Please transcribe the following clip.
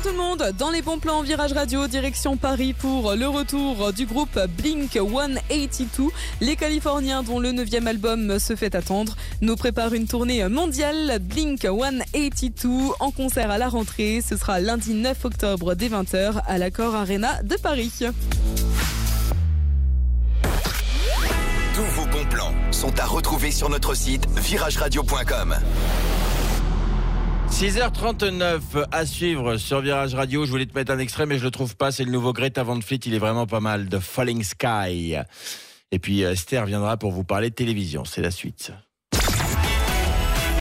tout le monde, dans les bons plans Virage Radio, direction Paris pour le retour du groupe Blink-182. Les Californiens dont le 9e album se fait attendre nous préparent une tournée mondiale. Blink-182 en concert à la rentrée. Ce sera lundi 9 octobre dès 20h à l'Accor Arena de Paris. Tous vos bons plans sont à retrouver sur notre site virageradio.com. 6h39 à suivre sur Virage Radio. Je voulais te mettre un extrait, mais je le trouve pas. C'est le nouveau Greta Van Fleet. Il est vraiment pas mal. The Falling Sky. Et puis Esther viendra pour vous parler de télévision. C'est la suite.